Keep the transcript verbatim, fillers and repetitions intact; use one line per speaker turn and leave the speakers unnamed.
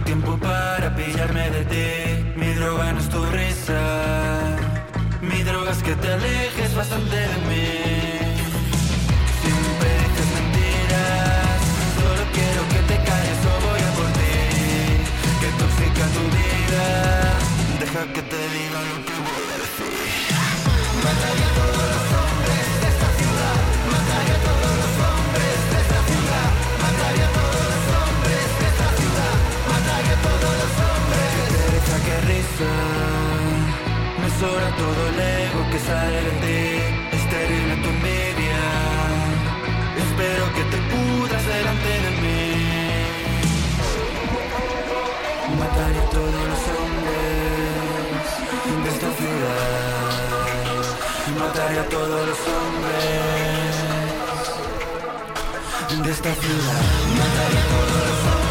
tiempo para pillarme de ti. Mi droga no es tu risa, mi droga es que te alejes bastante de mí. Siempre dices mentiras, solo quiero que te calles o voy a por ti. Que tóxica tu vida, deja que te diga lo que voy a decir. Mataría a todos los hombres de esta ciudad, mataría a todos los hombres de esta ciudad, mataría a todos los hombres de esta ciudad, mataría a todos los hombres. Qué pereza, qué risa, me sobra todo el ego que sale de ti. Es terrible tu envidia, espero que te pudras delante de mí. Mataría a todos los hombres de esta ciudad, mataría a todos los hombres de esta ciudad, mataría a todos los hombres.